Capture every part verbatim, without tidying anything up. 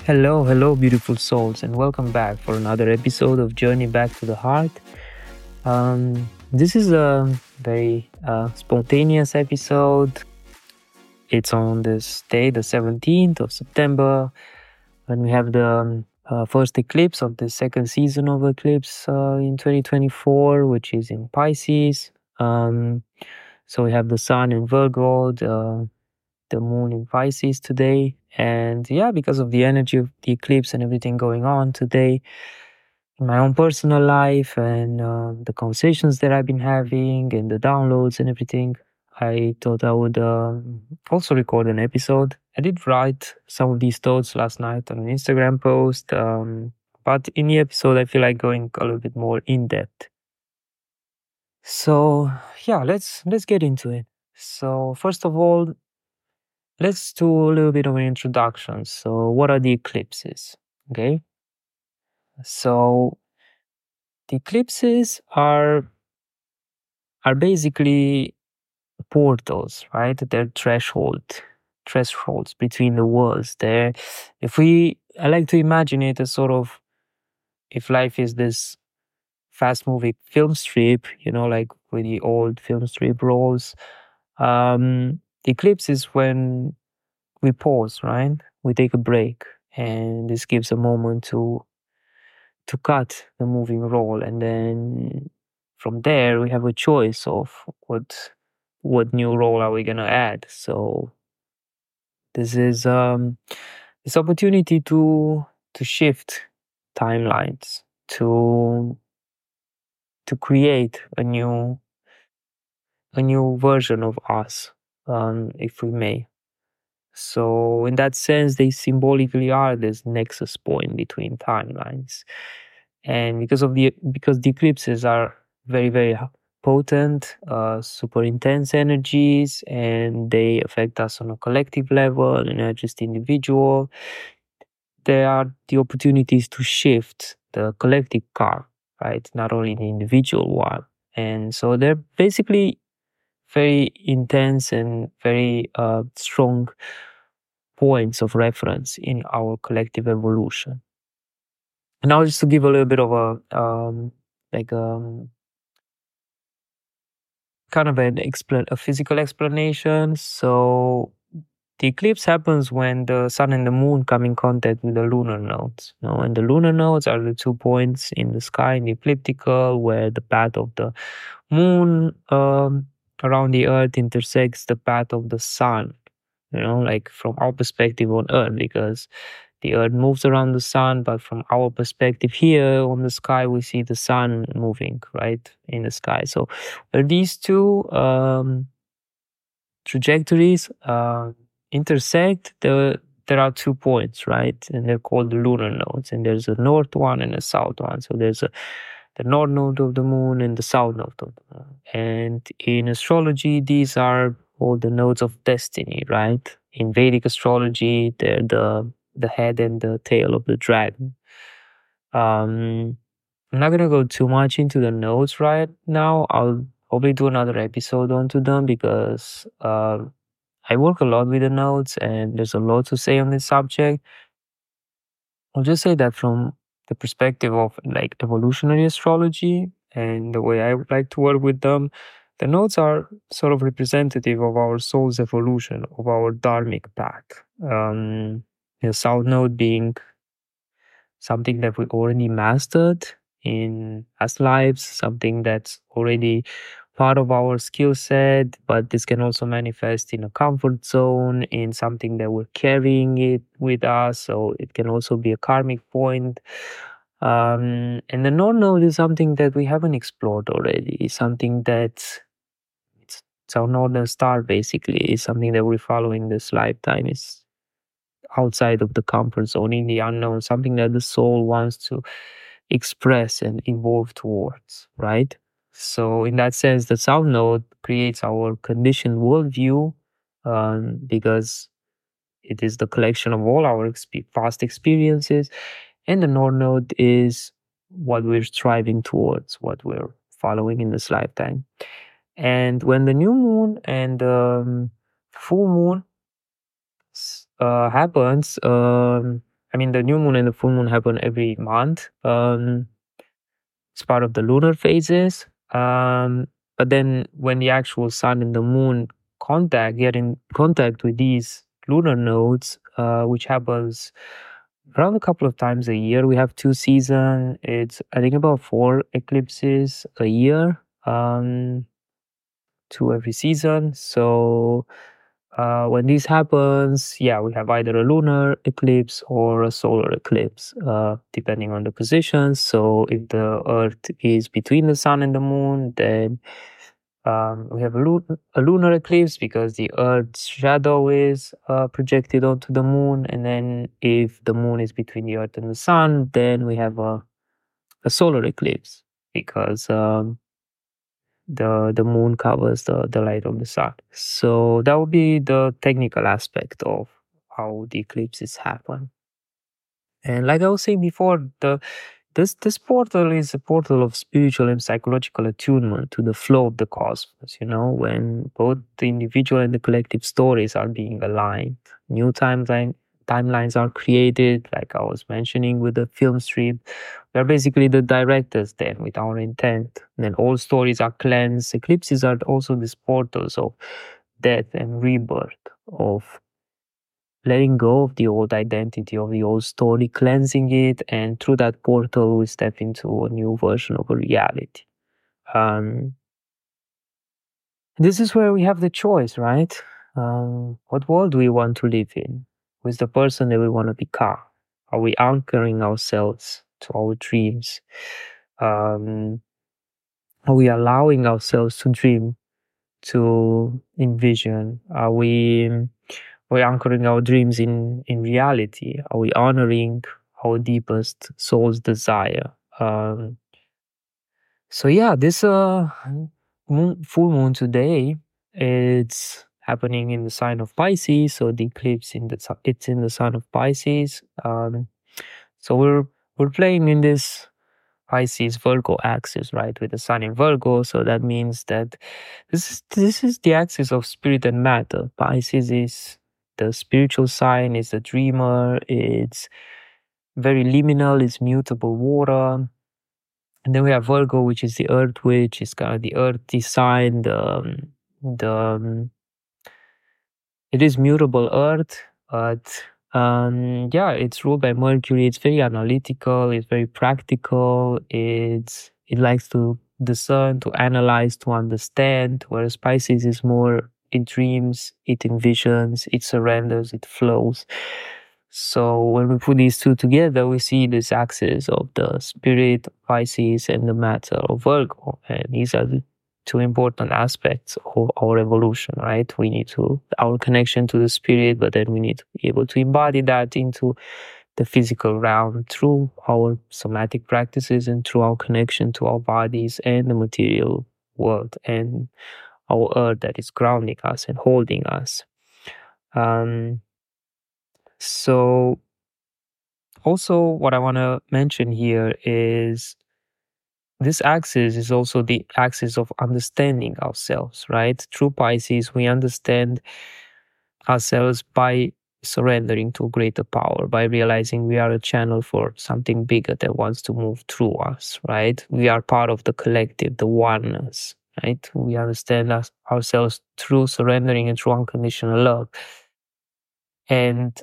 Hello, hello, beautiful souls, and welcome back for another episode of Journey Back to the Heart. Um, this is a very uh, spontaneous episode. It's on this day, the seventeenth of September, when we have the um, uh, first eclipse of the second season of eclipse uh, in twenty twenty-four, which is in Pisces. Um, so we have the sun in Virgo, the the moon in Pisces today. And yeah, because of the energy of the eclipse and everything going on today in my own personal life and uh, the conversations that I've been having and the downloads and everything, I thought I would um also record an episode. I did write some of these thoughts last night on an Instagram post, um, but in the episode, I feel like going a little bit more in depth. So yeah, let's let's get into it. So first of all, let's do a little bit of an introduction. So, what are the eclipses? Okay. So, the eclipses are are basically portals, right? They're threshold thresholds between the worlds. They're if we I like to imagine it as sort of if life is this fast moving film strip, you know, like with the old film strip rolls. Um, the eclipse is when we pause, right? We take a break, and this gives a moment to to cut the moving roll, and then from there we have a choice of what what new role are we gonna add. So this is um this opportunity to to shift timelines, to to create a new a new version of us, um, if we may. So in that sense, they symbolically are this nexus point between timelines. And because of the because the eclipses are very very h- potent, uh, super intense energies, and they affect us on a collective level and not just individual. There are the opportunities to shift the collective car, right? Not only the individual one. And so they're basically very intense and very uh, strong points of reference in our collective evolution. And now, just to give a little bit of a um, like um, kind of an explan a physical explanation. So the eclipse happens when the sun and the moon come in contact with the lunar nodes. You know, and the lunar nodes are the two points in the sky in the ecliptical where the path of the moon um, around the earth intersects the path of the sun, you know, like from our perspective on earth, because the earth moves around the sun, but from our perspective here on the sky, we see the sun moving right in the sky. So where these two um, trajectories uh, intersect, the there are two points, right? And they're called the lunar nodes. And there's a north one and a south one. So there's a the north node of the moon and the south node of the moon. And in astrology, these are all the nodes of destiny, right? In Vedic astrology, they're the the head and the tail of the dragon. Um, I'm not gonna go too much into the nodes right now. I'll probably do another episode onto them because uh, I work a lot with the nodes and there's a lot to say on this subject. I'll just say that from the perspective of like evolutionary astrology and the way I would like to work with them, the nodes are sort of representative of our soul's evolution, of our dharmic path. Um, the south node being something that we already mastered in past lives, something that's already part of our skill set, but this can also manifest in a comfort zone, in something that we're carrying it with us. So it can also be a karmic point. Um, and the non node is something that we haven't explored already, it's something that it's, it's our northern star basically, it's something that we're following this lifetime. It's outside of the comfort zone, in the unknown, something that the soul wants to express and evolve towards, right? So, in that sense, the South Node creates our conditioned worldview um, because it is the collection of all our exp- past experiences, and the North Node is what we're striving towards, what we're following in this lifetime. And when the new moon and um, full moon s- uh, happens, um, I mean, the new moon and the full moon happen every month. Um, it's part of the lunar phases. Um, but then when the actual sun and the moon contact, get in contact with these lunar nodes, uh, which happens around a couple of times a year. We have two seasons. It's I think about four eclipses a year, um, two every season. So uh, when this happens, yeah, we have either a lunar eclipse or a solar eclipse, uh, depending on the position. So if the Earth is between the Sun and the Moon, then um, we have a, lu- a lunar eclipse because the Earth's shadow is uh, projected onto the Moon. And then if the Moon is between the Earth and the Sun, then we have a, a solar eclipse because um, the the moon covers the, the light of the sun. So that would be the technical aspect of how the eclipses happen. And like I was saying before, the this this portal is a portal of spiritual and psychological attunement to the flow of the cosmos, you know, when both the individual and the collective stories are being aligned. New timeline timelines are created, like I was mentioning with the film strip. We are basically the directors then with our intent. And then all stories are cleansed. Eclipses are also these portals of death and rebirth, of letting go of the old identity of the old story, cleansing it, and through that portal we step into a new version of a reality. Um, this is where we have the choice, right? Um, what world do we want to live in? Who's the person that we want to become? Are we anchoring ourselves to our dreams? Um, are we allowing ourselves to dream, to envision? Are we We're anchoring our dreams in, in reality? Are we honoring our deepest soul's desire? Um, so yeah, this uh moon, full moon today, it's happening in the sign of Pisces. So the eclipse in the si- it's in the sign of Pisces. Um, so we're we're playing in this Pisces Virgo axis, right, with the sun in Virgo. So that means that this is this is the axis of spirit and matter. Pisces is the spiritual sign, is the dreamer, it's very liminal, it's mutable water. And then we have Virgo, which is the earth, which is kind of the earthy sign, the um, the um, it is mutable earth, but um, yeah, it's ruled by Mercury. It's very analytical. It's very practical. It's it likes to discern, to analyze, to understand. Whereas Pisces is more it dreams, it envisions, it surrenders, it flows. So when we put these two together, we see this axis of the spirit Pisces and the matter of Virgo, and these are the two important aspects of our evolution, right? We need to our connection to the spirit, but then we need to be able to embody that into the physical realm through our somatic practices and through our connection to our bodies and the material world and our earth that is grounding us and holding us. Um, so also what I want to mention here is this axis is also the axis of understanding ourselves, right? Through Pisces, we understand ourselves by surrendering to greater power, by realizing we are a channel for something bigger that wants to move through us, right? We are part of the collective, the oneness, right? We understand us, ourselves through surrendering and through unconditional love. And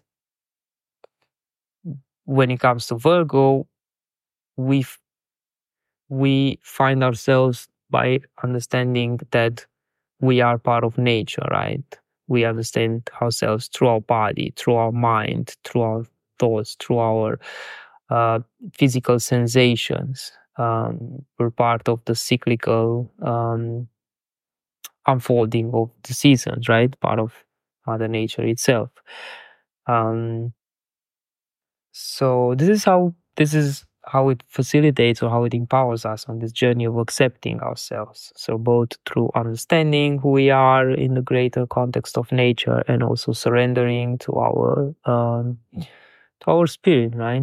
when it comes to Virgo, we we find ourselves by understanding that we are part of nature, right? We understand ourselves through our body, through our mind, through our thoughts, through our uh, physical sensations. Um, we're part of the cyclical um, unfolding of the seasons, right? Part of Mother Nature itself. Um, so this is how this is how it facilitates or how it empowers us on this journey of accepting ourselves. So both through understanding who we are in the greater context of nature and also surrendering to our um, to our spirit, right?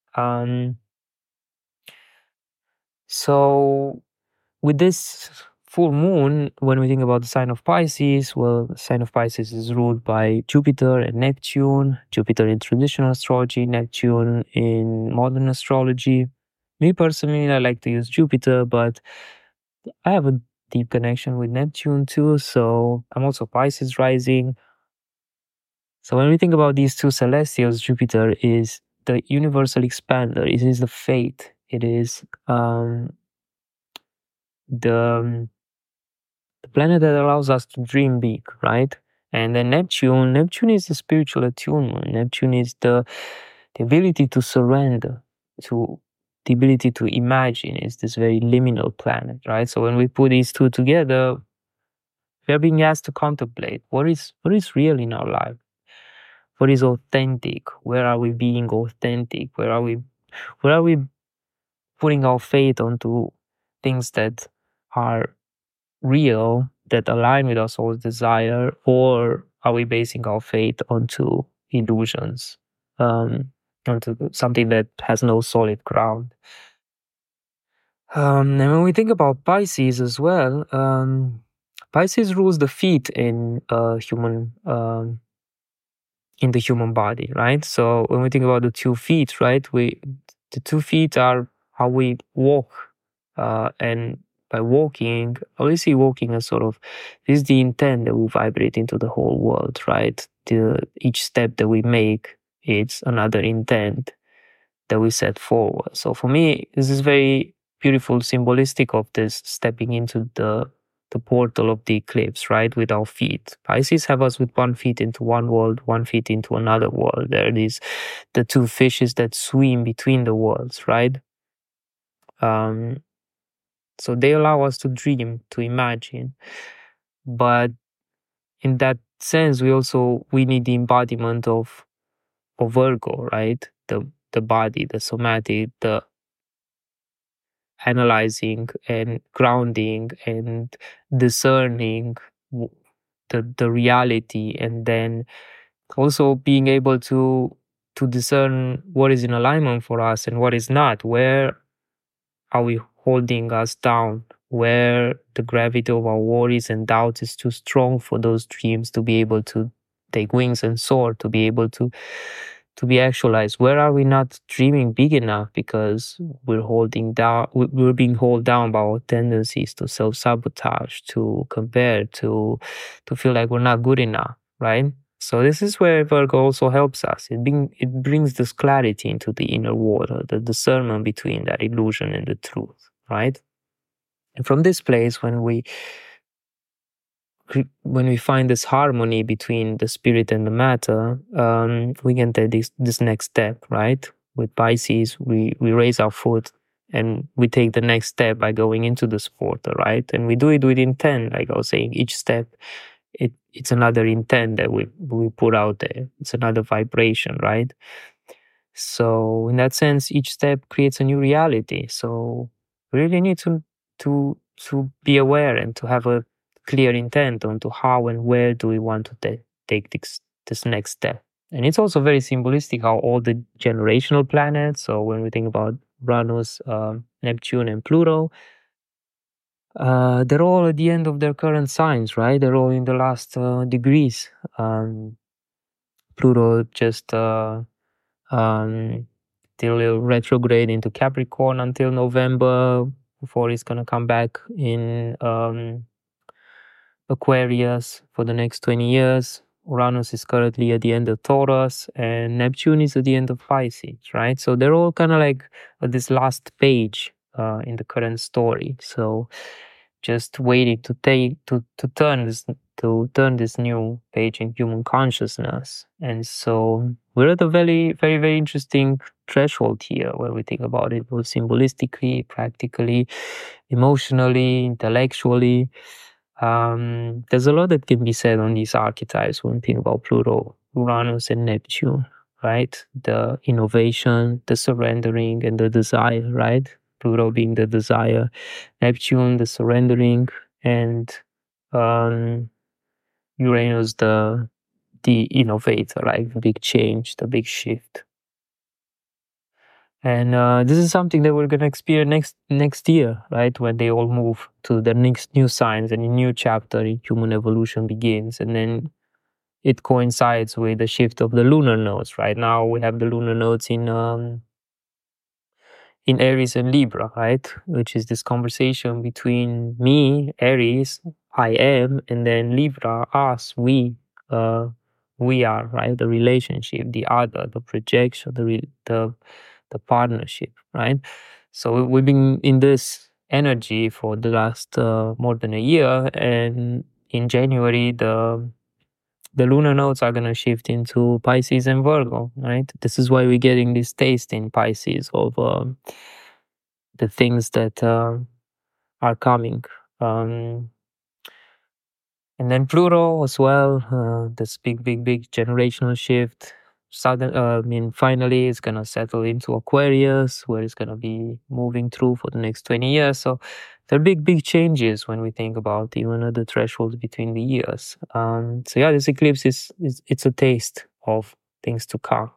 Um, so with this full moon, when we think about the sign of Pisces, well, the sign of Pisces is ruled by Jupiter and Neptune. Jupiter in traditional astrology, Neptune in modern astrology. Me personally, I like to use Jupiter, but I have a deep connection with Neptune too. So I'm also Pisces rising. So when we think about these two celestials, Jupiter is the universal expander. It is the fate. It is um, the um, the planet that allows us to dream big, right? And then Neptune, Neptune is the spiritual attunement. Neptune is the the ability to surrender, to the ability to imagine. It's this very liminal planet, right? So when we put these two together, we are being asked to contemplate what is what is real in our life, what is authentic, where are we being authentic, where are we where are we putting our faith onto things that are real, that align with our soul's desire, or are we basing our faith onto illusions, um, onto something that has no solid ground? Um, and when we think about Pisces as well, um, Pisces rules the feet in uh, human um, in the human body, right? So when we think about the two feet, right, we the two feet are how we walk, uh, and by walking, I always see walking as sort of this is the intent that we vibrate into the whole world, right? The each step that we make, it's another intent that we set forward. So for me, this is very beautiful, symbolistic of this stepping into the the portal of the eclipse, right? With our feet. Pisces have us with one feet into one world, one feet into another world. There it is, the two fishes that swim between the worlds, right? Um, so they allow us to dream, to imagine. But in that sense, we also we need the embodiment of of Virgo, right? The the body, the somatic, the analyzing and grounding and discerning the the reality, and then also being able to to discern what is in alignment for us and what is not. Where are we holding us down? Where the gravity of our worries and doubts is too strong for those dreams to be able to take wings and soar, to be able to to be actualized. Where are we not dreaming big enough because we're holding down, we're being held down by our tendencies to self-sabotage, to compare, to to feel like we're not good enough, right? So this is where Virgo also helps us. It bring, it brings this clarity into the inner water, the discernment between that illusion and the truth, right? And from this place, when we when we find this harmony between the spirit and the matter, um, we can take this this next step, right? With Pisces, we we raise our foot and we take the next step by going into this portal, right? And we do it with intent, like I was saying. Each step, it it's another intent that we we put out there. It's another vibration, right? So in that sense, each step creates a new reality. So we really need to to to be aware and to have a clear intent onto how and where do we want to ta- take this this next step. And it's also very symbolistic how all the generational planets. So when we think about Uranus, um, Neptune, and Pluto, uh, they're all at the end of their current signs, right? They're all in the last uh, degrees. Um, Pluto just uh, um, till it'll retrograde into Capricorn until November before it's gonna come back in um, Aquarius for the next twenty years. Uranus is currently at the end of Taurus, and Neptune is at the end of Pisces, right? So they're all kind of like at this last page uh, in the current story. So just waiting to take to to turn this to turn this new page in human consciousness. And so we're at a very very very interesting threshold here when we think about it, both symbolistically, practically, emotionally, intellectually. Um, there's a lot that can be said on these archetypes when we think about Pluto, Uranus, and Neptune, right? The innovation, the surrendering, and the desire, right? Pluto being the desire, Neptune the surrendering, and um, Uranus the the innovator, like the big change, the big shift. And uh, this is something that we're gonna experience next next year, right? When they all move to the next new signs and a new chapter in human evolution begins, and then it coincides with the shift of the lunar nodes. Right now, we have the lunar nodes in um, in Aries and Libra, right? Which is this conversation between me, Aries, I am, and then Libra, us, we, uh, we are, right? The relationship, the other, the projection, the re- the the partnership, right? So we've been in this energy for the last uh, more than a year, and in January the the lunar nodes are gonna shift into Pisces and Virgo, right? This is why we're getting this taste in Pisces of um, the things that uh, are coming. Um, and then Pluto as well, uh, this big, big, big generational shift. Sudden, uh, I mean, finally, it's gonna settle into Aquarius, where it's gonna be moving through for the next twenty years. So there are big, big changes when we think about even at the threshold between the years. Um, so yeah, this eclipse is, is it's a taste of things to come.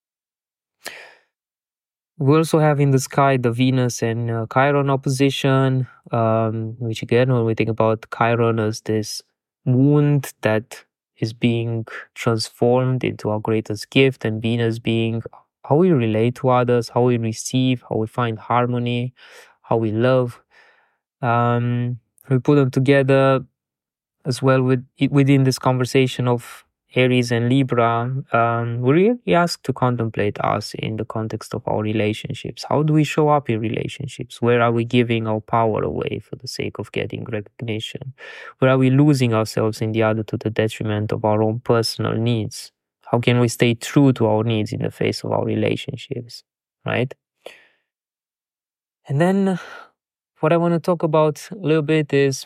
We also have in the sky the Venus and uh, Chiron opposition, um, which again, when we think about Chiron as this wound that is being transformed into our greatest gift, and Venus being how we relate to others, how we receive, how we find harmony, how we love. Um, we put them together as well with within this conversation of Aries and Libra. Um, we really ask to contemplate us in the context of our relationships. How do we show up in relationships? Where are we giving our power away for the sake of getting recognition? Where are we losing ourselves in the other to the detriment of our own personal needs? How can we stay true to our needs in the face of our relationships? Right? And then what I want to talk about a little bit is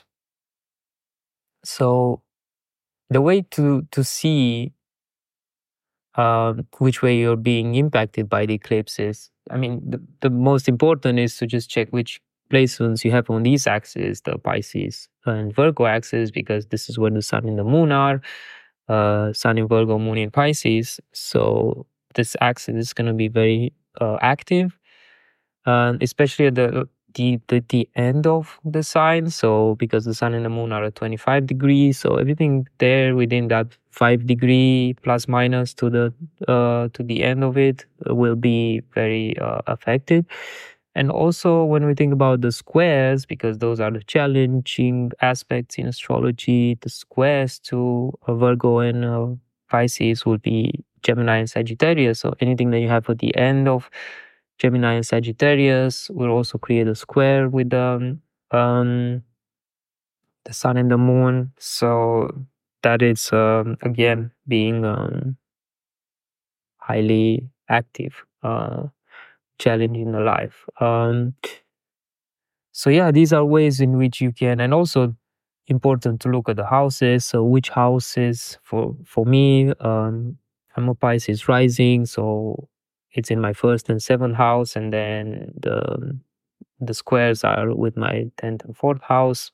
so the way to to see um, which way you're being impacted by the eclipses. I mean, the, the most important is to just check which placements you have on these axes, the Pisces and Virgo axis, because this is where the Sun and the Moon are. Uh, Sun in Virgo, Moon in Pisces. So this axis is going to be very uh, active, um, especially at the the, the the end of the sign. So because the sun and the moon are at twenty-five degrees, so everything there within that five degree plus minus to the uh to the end of it will be very uh, affected. And also when we think about the squares, because those are the challenging aspects in astrology, the squares to uh, Virgo and uh, Pisces would be Gemini and Sagittarius. So anything that you have at the end of Gemini and Sagittarius will also create a square with the um, the sun and the moon. So that is um, again being um, highly active, uh, challenging the life. Um, so yeah, these are ways in which you can, and also important to look at the houses. So which houses for for me, um, I'm a Pisces rising, so it's in my first and seventh house, and then the the squares are with my tenth and fourth house.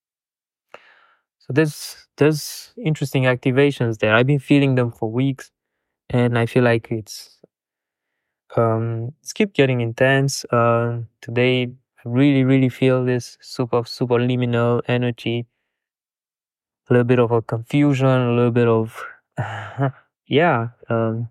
So there's there's interesting activations there. I've been feeling them for weeks, and I feel like it's um it's keep getting intense. Uh, today I really really feel this super super liminal energy, a little bit of a confusion, a little bit of yeah, um,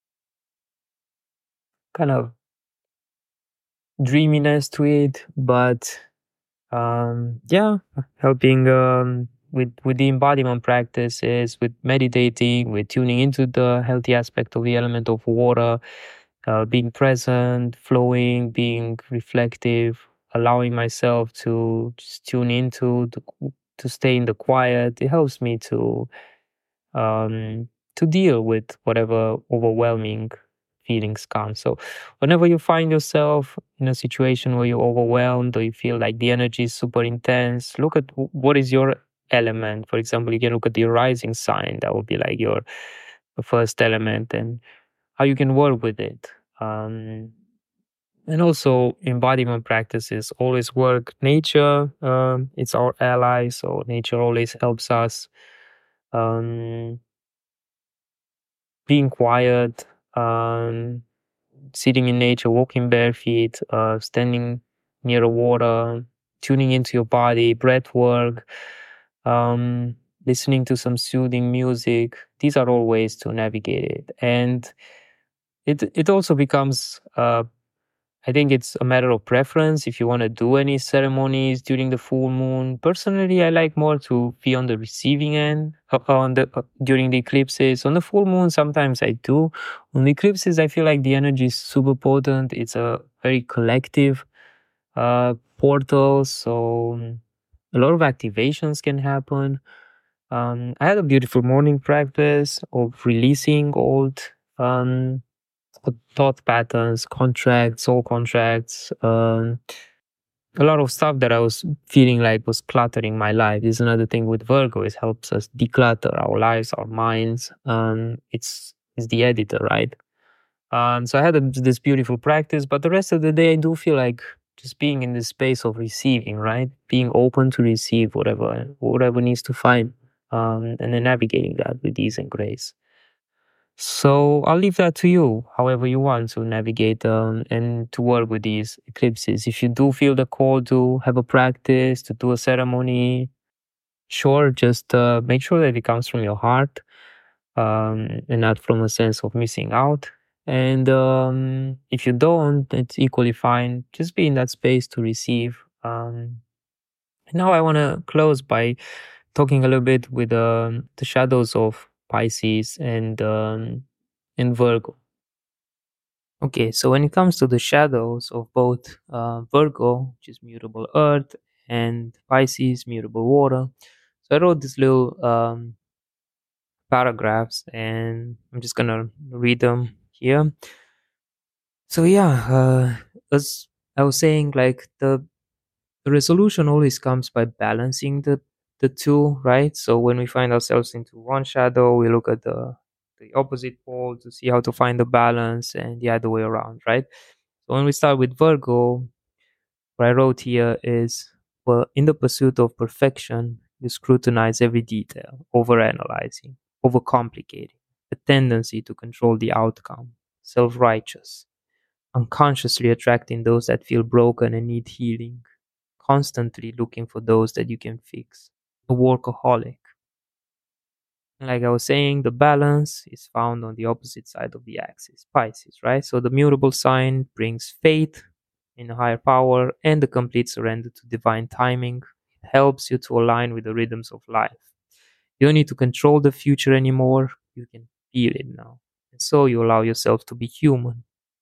kind of dreaminess to it, but um yeah, helping um with with the embodiment practices, with meditating, with tuning into the healthy aspect of the element of water, uh, being present, flowing, being reflective, allowing myself to just tune into the, to stay in the quiet. It helps me to um to deal with whatever overwhelming feelings come. So whenever you find yourself in a situation where you're overwhelmed or you feel like the energy is super intense, look at w- what is your element. For example, you can look at your rising sign. That would be like your first element, and how you can work with it. Um, and also embodiment practices always work. Nature, um, it's our ally, so nature always helps us. Um, being quiet, um, sitting in nature, walking bare feet, uh, standing near a water, tuning into your body, breath work, um, listening to some soothing music. These are all ways to navigate it. And it it also becomes uh, I think it's a matter of preference if you want to do any ceremonies during the full moon. Personally, I like more to be on the receiving end uh, on the uh, during the eclipses. On the full moon, sometimes I do. On the eclipses, I feel like the energy is super potent. It's a very collective uh, portal, so um, a lot of activations can happen. Um, I had a beautiful morning practice of releasing old um, thought patterns, contracts, soul contracts, um, a lot of stuff that I was feeling like was cluttering my life. This is another thing with Virgo. It helps us declutter our lives, our minds. Um, it's it's the editor, right? Um, so I had a, this beautiful practice, but the rest of the day I do feel like just being in this space of receiving, right? Being open to receive whatever whatever needs to find, um, and then navigating that with ease and grace. So I'll leave that to you, however you want to navigate um, and to work with these eclipses. If you do feel the call to have a practice, to do a ceremony, sure, just uh, make sure that it comes from your heart um, and not from a sense of missing out. And um, if you don't, it's equally fine. Just be in that space to receive. Um, now I want to close by talking a little bit with um, the shadows of Pisces and um, and Virgo. Okay, so when it comes to the shadows of both uh, Virgo, which is mutable earth, and Pisces, mutable water, so I wrote this little um, paragraphs and I'm just gonna read them here. So, yeah, uh, as I was saying, like the, the resolution always comes by balancing the, the two, right? So, when we find ourselves into one shadow, we look at the the opposite pole to see how to find the balance and the other way around, right? So when we start with Virgo, what I wrote here is, well, in the pursuit of perfection, you scrutinize every detail, overanalyzing, overcomplicating, a tendency to control the outcome, self righteous, unconsciously attracting those that feel broken and need healing, constantly looking for those that you can fix, a workaholic. Like I was saying, the balance is found on the opposite side of the axis, Pisces, right? So the mutable sign brings faith in a higher power and the complete surrender to divine timing. It helps you to align with the rhythms of life. You don't need to control the future anymore, you can feel it now. And so you allow yourself to be human.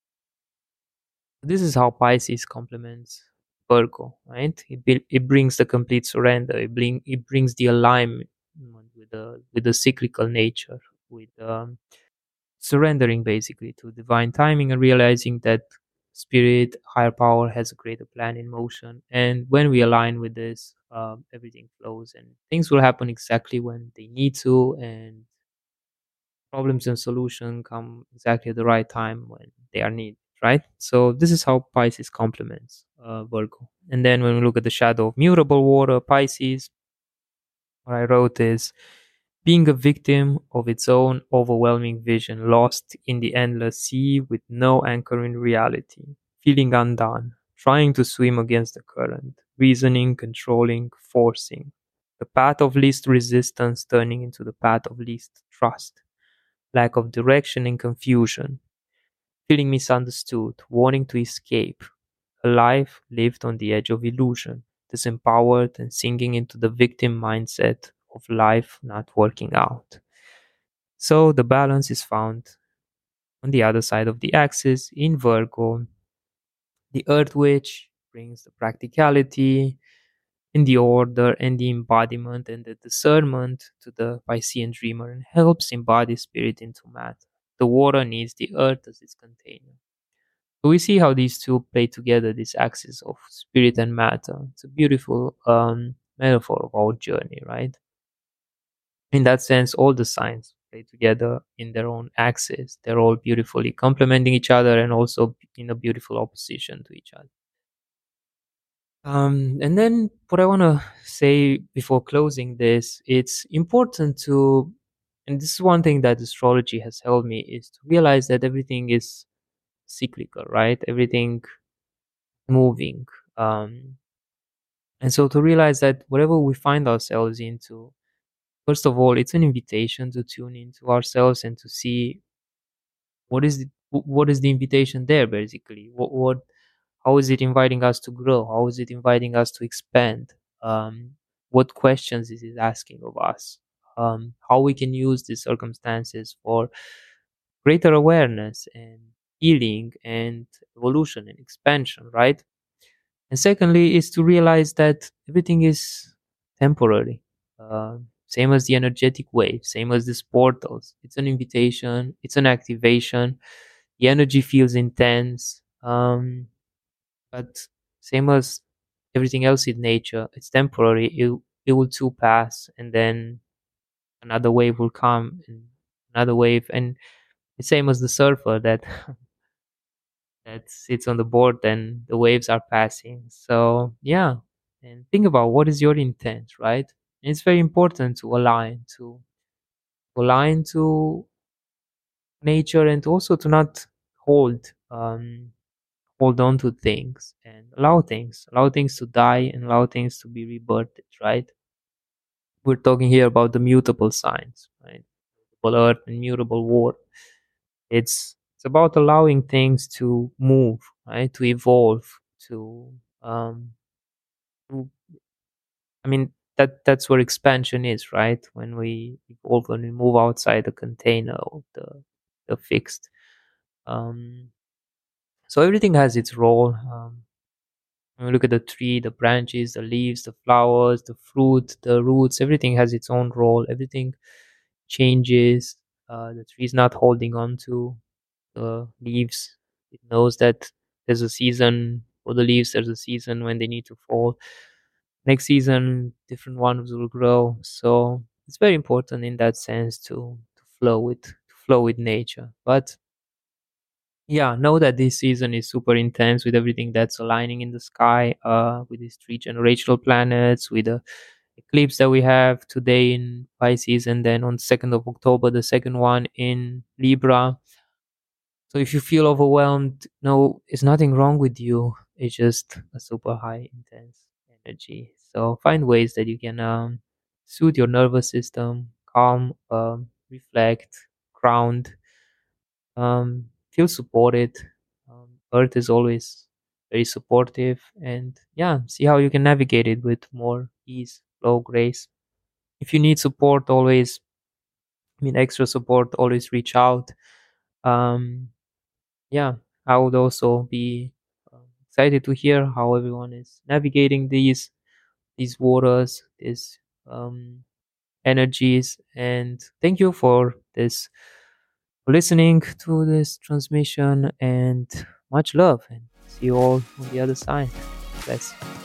This is how Pisces complements Virgo, right? It, be- it brings the complete surrender. It, bring, it brings the alignment with the with the cyclical nature, with um, surrendering basically to divine timing and realizing that spirit, higher power has a greater plan in motion. And when we align with this, um, everything flows and things will happen exactly when they need to, and problems and solution come exactly at the right time when they are needed, right? So this is how Pisces complements uh, Virgo. And then when we look at the shadow of mutable water, Pisces, what I wrote is being a victim of its own overwhelming vision, lost in the endless sea with no anchor in reality, feeling undone, trying to swim against the current, reasoning, controlling, forcing. The path of least resistance turning into the path of least trust, lack of direction and confusion, feeling misunderstood, wanting to escape, a life lived on the edge of illusion, disempowered and sinking into the victim mindset of life not working out. So the balance is found on the other side of the axis in Virgo. The Earth Witch brings the practicality in the order and the embodiment and the discernment to the Piscean dreamer and helps embody spirit into matter. The water needs the earth as its container. So we see how these two play together, this axis of spirit and matter. It's a beautiful um, metaphor of our journey, right? In that sense, all the signs play together in their own axis. They're all beautifully complementing each other and also in a beautiful opposition to each other. Um, and then what I want to say before closing this, it's important to, and this is one thing that astrology has helped me, is to realize that everything is cyclical, right? Everything moving. Um, and so to realize that whatever we find ourselves into, first of all, it's an invitation to tune into ourselves and to see what is the, what is the invitation there basically. What what how is it inviting us to grow? How is it inviting us to expand? Um, what questions is it asking of us? Um, how we can use these circumstances for greater awareness and healing and evolution and expansion, right? And secondly, is to realize that everything is temporary. Uh, Same as the energetic wave, same as these portals. It's an invitation, it's an activation. The energy feels intense. Um, but same as everything else in nature, it's temporary. It, it will too pass, and then another wave will come, and another wave. And it's same as the surfer that that sits on the board, then the waves are passing. So yeah, and think about what is your intent, right? And it's very important to align to align to nature, and also to not hold um hold on to things, and allow things allow things to die, and allow things to be rebirthed, right? We're talking here about the mutable signs, right? Mutable earth and mutable war. It's it's about allowing things to move, right, to evolve, to um to, I mean, that that's where expansion is, right? When we evolve, when we move outside the container of the the fixed. um so everything has its role. Um when we look at the tree, the branches, the leaves, the flowers, the fruit, the roots, everything has its own role. Everything changes. Uh, the tree is not holding on to the leaves. It knows that there's a season for the leaves, there's a season when they need to fall. Next season, different ones will grow. So it's very important in that sense to to flow with to flow with nature. But yeah, know that this season is super intense with everything that's aligning in the sky, uh, with these three generational planets, with the eclipse that we have today in Pisces, and then on second of October, the second one in Libra. So if you feel overwhelmed, no, it's nothing wrong with you. It's just a super high intense energy. So find ways that you can um, soothe your nervous system, calm, um, reflect, ground, um, feel supported. Um, Earth is always very supportive, and yeah, see how you can navigate it with more ease, flow, grace. If you need support, always, I mean, extra support, always reach out. Um, yeah, I would also be um, excited to hear how everyone is navigating these these waters, these um, energies, and thank you for this for listening to this transmission, and much love, and see you all on the other side. Bless.